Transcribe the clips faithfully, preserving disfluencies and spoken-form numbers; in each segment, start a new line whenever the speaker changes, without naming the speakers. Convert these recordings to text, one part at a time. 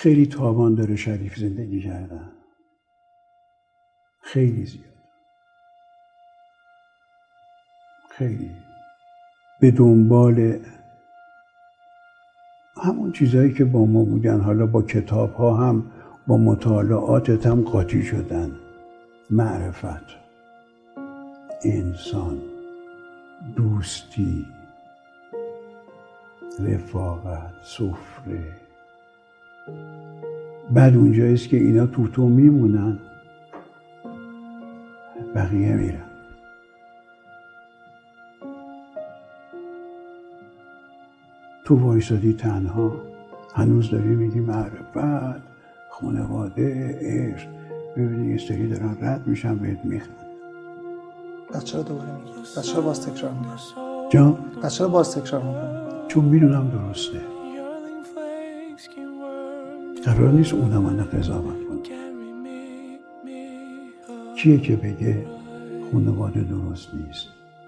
خیلی تاوان داره شریف زندگی کردن، خیلی زیاد، خیلی به دنبال همون چیزهایی که با ما بودن، حالا با کتاب ها هم، با مطالعاتت هم قاطی شدن. معرفت، انسان، دوستی، رفاقت، سفره. بعد اونجاییست که اینا تو تو میمونن، بقیه میرن. تو وایسادی تنها، هنوز داری میگی معرفت، خانواده، عشق. ببینی یه سری دارن رد میشن بهت میخند.
پس چرا دوباره میگی؟ پس چرا باز تکرار میکنی؟
جان؟
پس چرا باز تکرار میکنی؟
چون میدونم درسته. قرار نیست اونم من قضاوت کنم. کیه که بگه خانواده درست نیست؟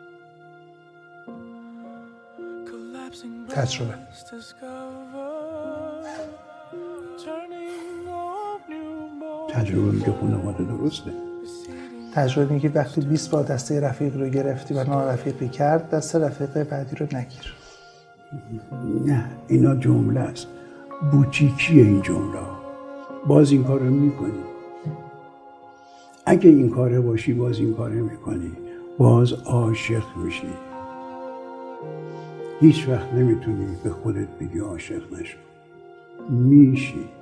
تجربه.
تجربه میگه خانواده درسته.
تجربه میگه وقتی بیست بار دسته رفیق رو گرفتی و نارفیقی کرد، دست رفیق بعدی رو نگیر.
نه، اینا جمله است. بوتیکیه این جمله. باز این کار رو میکنی. اگه این کاره باشی باز این کاره میکنی. باز عاشق میشی. هیچ وقت نمیتونی به خودت بگی عاشق نشو. میشی.